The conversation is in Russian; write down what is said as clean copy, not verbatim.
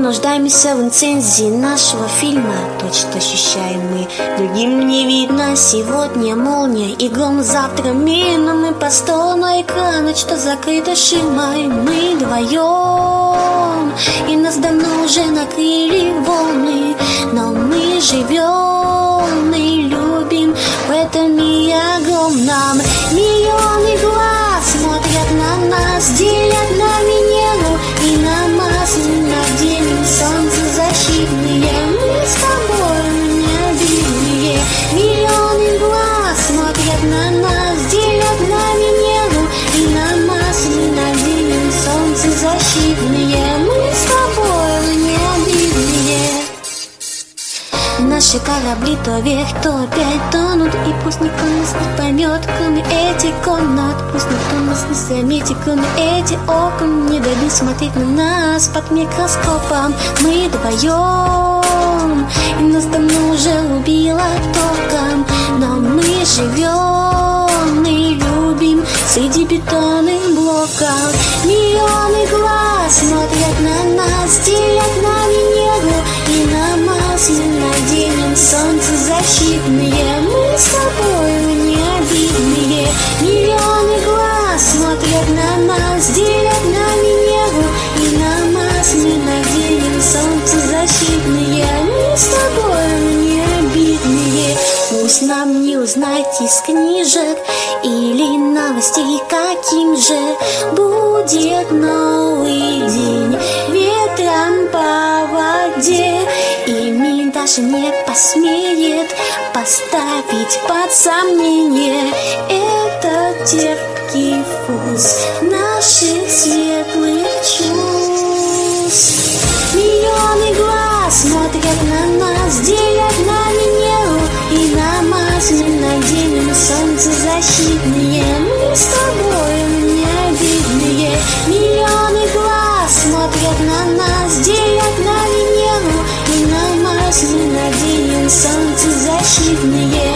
нуждаемся в инцензии нашего фильма. Точно ощущаем мы, другим не видно. Сегодня молния и гром, завтра мимо. Мы по сторону экрана, что закрыто ширмой. Мы вдвоем, и нас давно уже накрыли волны. Но мы живем и любим в этом мире огромном. Миллионы глаз смотрят на нас, делят на Венеру и на Марс. Мы наденем солнцезащитные, мы с тобой необидные. Миллионы глаз смотрят на нас, делят на Венеру и на Марс. Мы наденем солнцезащитные, мы с тобой необидные. Наши корабли то вверх, то опять тонут. И пусть никто нас не поймет, кроме этих комнат. Пусть никто нас не заметит, кроме этих окон. Не дадут смотреть на нас под микроскопом. Мы вдвоем, и нас давно уже убило током. Но мы живем и любим среди бетонных блоков. Миллионы глаз смотрят на нас, делят на Венеру и на Марс. Мы наденем солнцезащитные, мы с тобой необидные. Миллионы глаз смотрят на нас, делят на Венеру и на Марс. Мы наденем солнцезащитные, мы с тобой необидные. Пусть нам не узнать из книжек или новостей, каким же будет новый день ветром по воде. И мир даже не посмеет поставить под сомнение этот терпкий вкус наших светлых чувств. Миллионы глаз смотрят на нас, делят на Венеру и на Марс. Мы наденем солнцезащитные, мы с тобой необидные. Миллионы глаз смотрят на нас, делят на Венеру и на Марс. Мы наденем солнцезащитные.